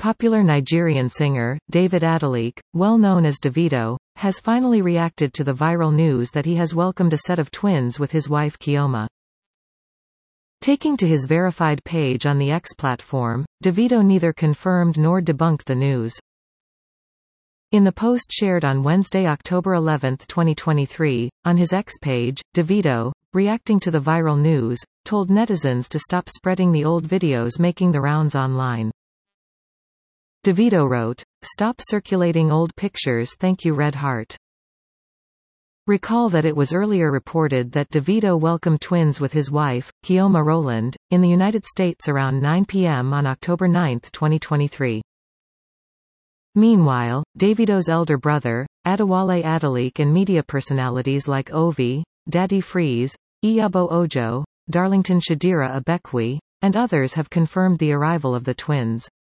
Popular Nigerian singer, David Adeleke, well known as Davido, has finally reacted to the viral news that he has welcomed a set of twins with his wife Chioma. Taking to his verified page on the X platform, Davido neither confirmed nor debunked the news. In the post shared on Wednesday, October 11, 2023, on his X page, Davido, reacting to the viral news, told netizens to stop spreading the old videos making the rounds online. Davido wrote, "Stop circulating old pictures, thank you Red Heart." Recall that it was earlier reported that Davido welcomed twins with his wife, Chioma Rowland, in the United States around 9 p.m. on October 9, 2023. Meanwhile, Davido's elder brother, Adewale Adeleke, and media personalities like Ovi, Daddy Freeze, Iyabo Ojo, Darlington Shadira Abekwe, and others have confirmed the arrival of the twins.